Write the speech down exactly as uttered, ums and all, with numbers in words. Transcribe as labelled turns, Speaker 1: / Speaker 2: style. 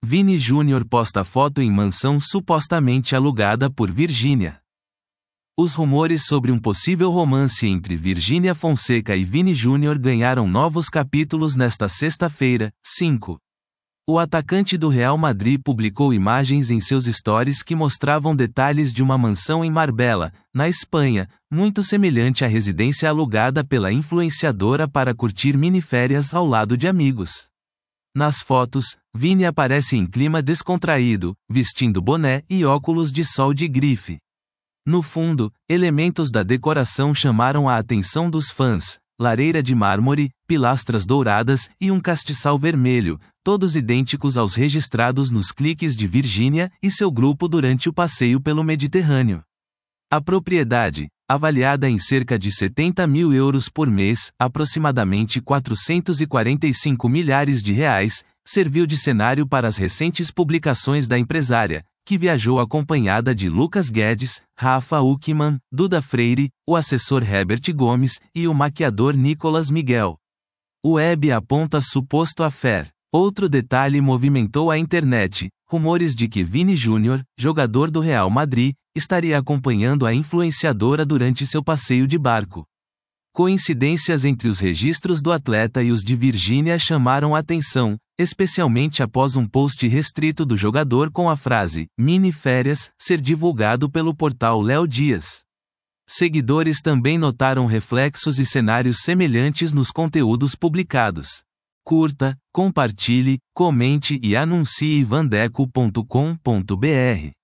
Speaker 1: Vini Júnior posta foto em mansão supostamente alugada por Virgínia. Os rumores sobre um possível romance entre Virgínia Fonseca e Vini Júnior ganharam novos capítulos nesta sexta-feira, cinco. O atacante do Real Madrid publicou imagens em seus stories que mostravam detalhes de uma mansão em Marbella, na Espanha, muito semelhante à residência alugada pela influenciadora para curtir miniférias ao lado de amigos. Nas fotos, Vini aparece em clima descontraído, vestindo boné e óculos de sol de grife. No fundo, elementos da decoração chamaram a atenção dos fãs: lareira de mármore, pilastras douradas e um castiçal vermelho, todos idênticos aos registrados nos cliques de Virgínia e seu grupo durante o passeio pelo Mediterrâneo. A propriedade, avaliada em cerca de setenta mil euros por mês, aproximadamente quatrocentos e quarenta e cinco milhares de reais, serviu de cenário para as recentes publicações da empresária, que viajou acompanhada de Lucas Guedes, Rafa Uckmann, Duda Freire, o assessor Herbert Gomes e o maquiador Nicolas Miguel. O web aponta suposto affair. Outro detalhe movimentou a internet: rumores de que Vini Júnior, jogador do Real Madrid, estaria acompanhando a influenciadora durante seu passeio de barco. Coincidências entre os registros do atleta e os de Virgínia chamaram atenção, especialmente após um post restrito do jogador com a frase "mini férias" ser divulgado pelo portal Léo Dias. Seguidores também notaram reflexos e cenários semelhantes nos conteúdos publicados. Curta, compartilhe, comente e anuncie vandeco ponto com ponto br.